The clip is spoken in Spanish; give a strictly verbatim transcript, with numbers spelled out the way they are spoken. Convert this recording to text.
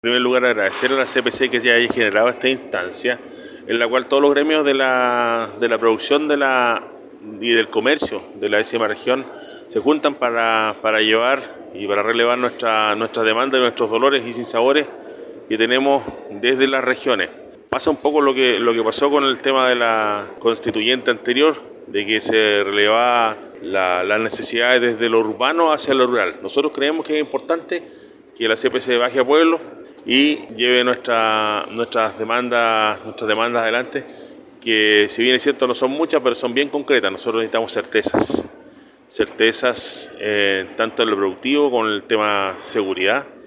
En primer lugar, agradecer a la C P C que se haya generado esta instancia en la cual todos los gremios de la, de la producción de la, y del comercio de la décima región se juntan para, para llevar y para relevar nuestra, nuestras demandas y nuestros dolores y sinsabores que tenemos desde las regiones. Pasa un poco lo que, lo que pasó con el tema de la constituyente anterior, de que se relevaba la, las necesidades desde lo urbano hacia lo rural. Nosotros creemos que es importante que la C P C baje a pueblo y lleve nuestra, nuestras demandas, nuestras demandas adelante, que si bien es cierto no son muchas, pero son bien concretas. Nosotros necesitamos certezas, certezas eh, tanto en lo productivo como en el tema seguridad.